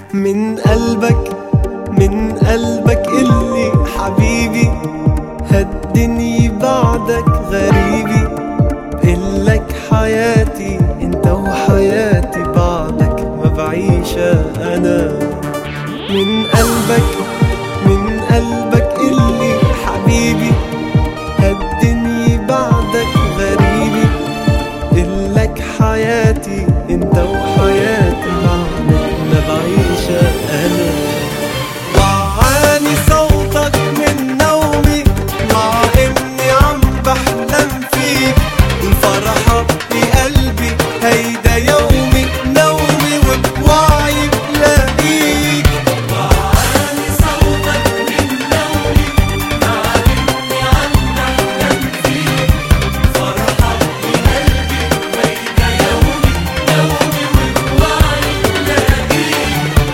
من قلبك من قلبك اللي حبيبي، هالدنيا بعدك غريبي. بقلك حياتي انت وحياتي بعدك ما بعيشها انا. من قلبك من قلبك اللي حبيبي، هالدنيا بعدك غريبي. بقلك حياتي انت وحياتي بعدك ما بعيشها انا. وعاني صوتك من نومي مع اني عم بحلم فيك. الفرحة بقلبي هيدا يومي نومي وبوعي بلاقيك. وعاني صوتك من نومي مع اني عم بحلم فيك. الفرحة بقلبي هيدا يومي نومي وبوعي بلاقيك.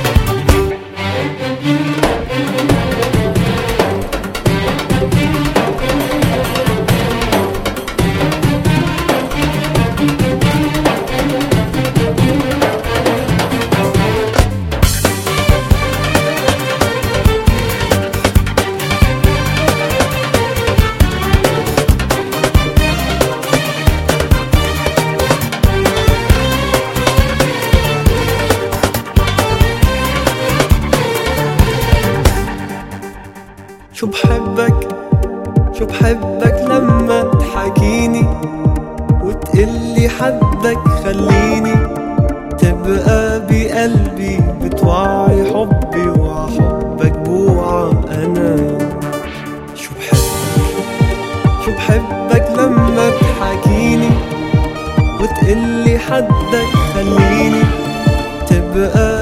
شو بحبك لما تحكيني وتقلي حدك خليني. تبقى بقلبي بتوعي حبي وعحبك بوعى أنا. شو بحبك لما تحكيني وتقلي حدك خليني. تبقى